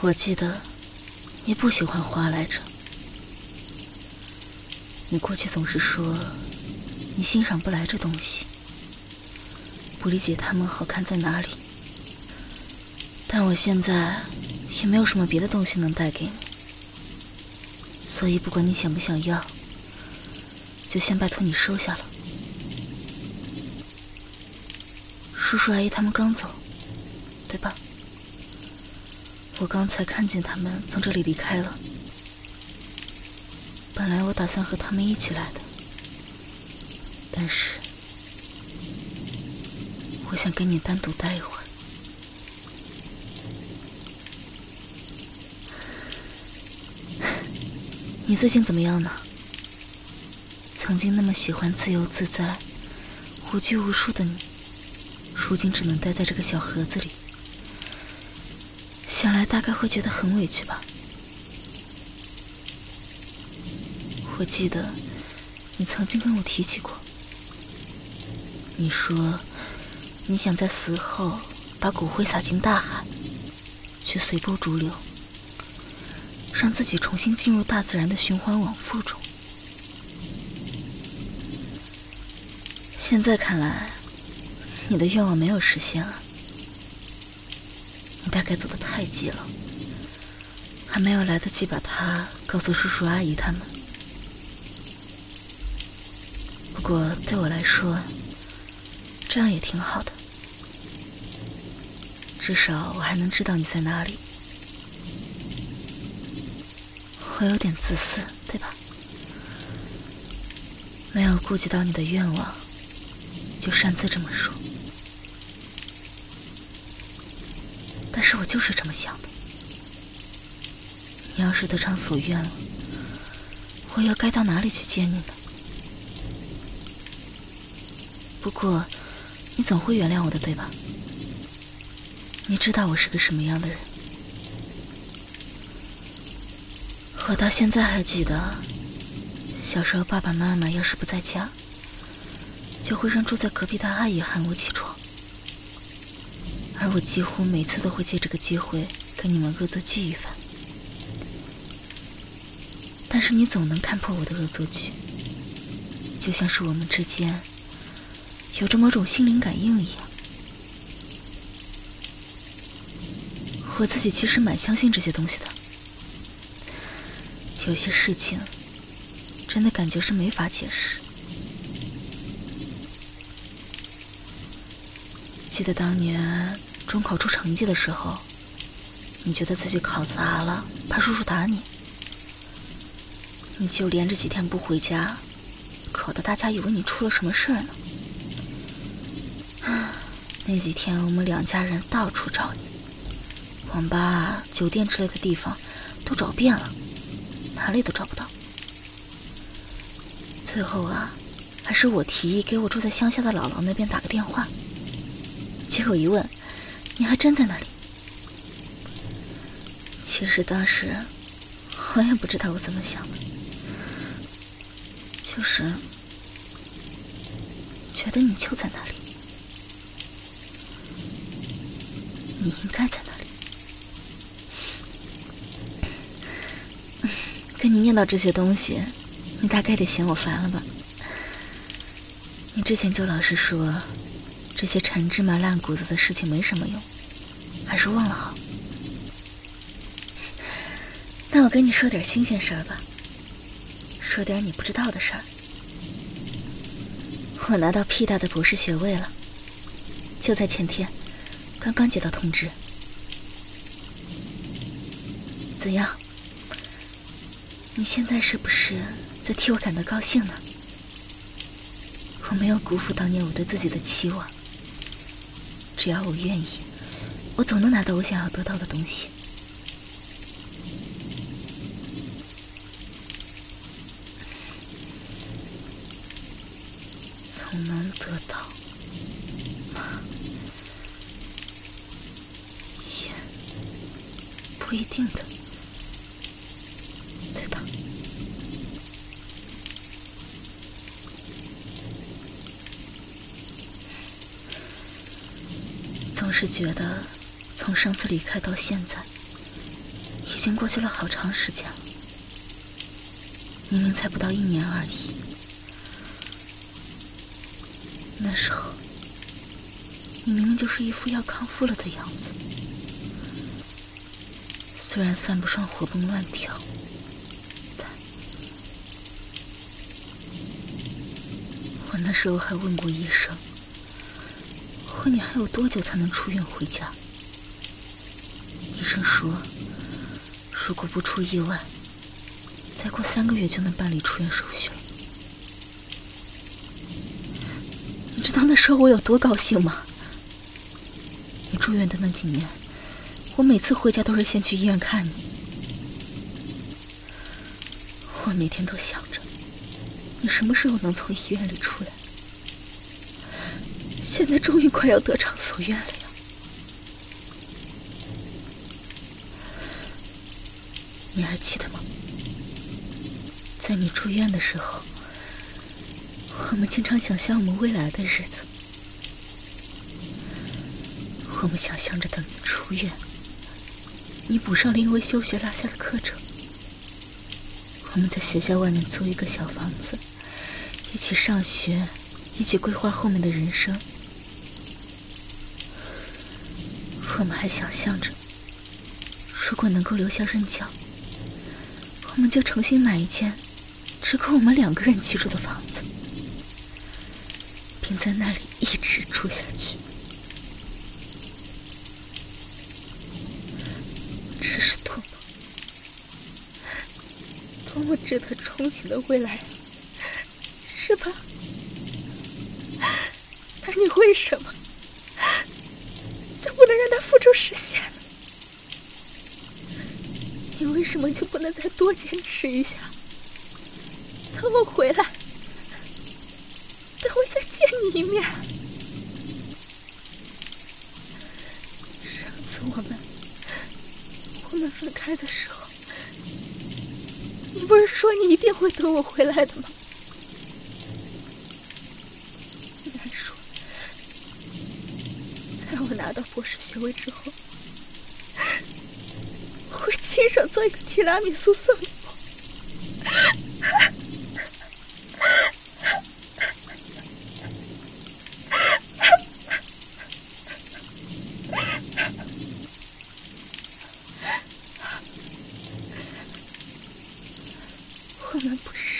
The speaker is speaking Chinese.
我记得你不喜欢花来着，你过去总是说你欣赏不来这东西，不理解它们好看在哪里。但我现在也没有什么别的东西能带给你，所以不管你想不想要，就先拜托你收下了。叔叔阿姨他们刚走，对吧？我刚才看见他们从这里离开了。本来我打算和他们一起来的，但是我想跟你单独待一会儿。你最近怎么样呢？曾经那么喜欢自由自在、无拘无束的你，如今只能待在这个小盒子里，想来大概会觉得很委屈吧。我记得你曾经跟我提起过，你说你想在死后把骨灰撒进大海，去随波逐流，让自己重新进入大自然的循环往复中。现在看来，你的愿望没有实现啊。你大概走得太急了，还没有来得及把它告诉叔叔阿姨他们。不过对我来说，这样也挺好的，至少我还能知道你在哪里。我有点自私，对吧？没有顾及到你的愿望，就擅自这么说。但是我就是这么想的。你要是得偿所愿了，我又该到哪里去接你呢？不过，你总会原谅我的，对吧？你知道我是个什么样的人。我到现在还记得，小时候爸爸妈妈要是不在家，就会让住在隔壁的阿姨喊我起床，而我几乎每次都会借这个机会跟你们恶作剧一番。但是你总能看破我的恶作剧，就像是我们之间有着某种心灵感应一样。我自己其实蛮相信这些东西的，有些事情真的感觉是没法解释。记得当年中考出成绩的时候，你觉得自己考砸了，怕叔叔打你，你就连着几天不回家，搞得大家以为你出了什么事儿呢。那几天我们两家人到处找你，网吧、酒店之类的地方都找遍了，哪里都找不到。最后啊，还是我提议给我住在乡下的姥姥那边打个电话，结果一问，你还真在那里。其实当时我也不知道我怎么想的，就是觉得你就在那里，你应该在那里。跟你念叨这些东西，你大概得嫌我烦了吧？你之前就老是说这些陈芝麻烂谷子的事情没什么用，还是忘了好。那我跟你说点新鲜事儿吧，说点你不知道的事儿。我拿到屁大的博士学位了，就在前天，刚刚接到通知。怎样？你现在是不是在替我感到高兴呢？我没有辜负当年我对自己的期望，只要我愿意，我总能拿到我想要得到的东西。总能得到吗？也不一定的，对吧？总是觉得从上次离开到现在， 已经过去了好长时间了，明明才不到1年而已。那时候，你明明就是一副要康复了的样子，虽然算不上活蹦乱跳，但我那时候还问过医生，问你还有多久才能出院回家。医生说，如果不出意外，再过3个月就能办理出院手续了。你知道那时候我有多高兴吗？你住院的那几年，我每次回家都是先去医院看你。我每天都想着，你什么时候能从医院里出来？现在终于快要得偿所愿了呀！你还记得吗？在你住院的时候，我们经常想象我们未来的日子。我们想象着等你出院，你补上了因为休学落下的课程，我们在学校外面租一个小房子，一起上学，一起规划后面的人生。我们还想象着，如果能够留下任教，我们就重新买一间只够我们2个人居住的房子，并在那里一直住下去。这是多么值得憧憬的未来，是吧？那你为什么就不能让它付诸实现呢？你为什么就不能再多坚持一下？等我回来，等我再见你一面。上次我们分开的时候，你不是说你一定会等我回来的吗？你还说，在我拿到博士学位之后，我会亲手做一个提拉米苏送给我。我们不是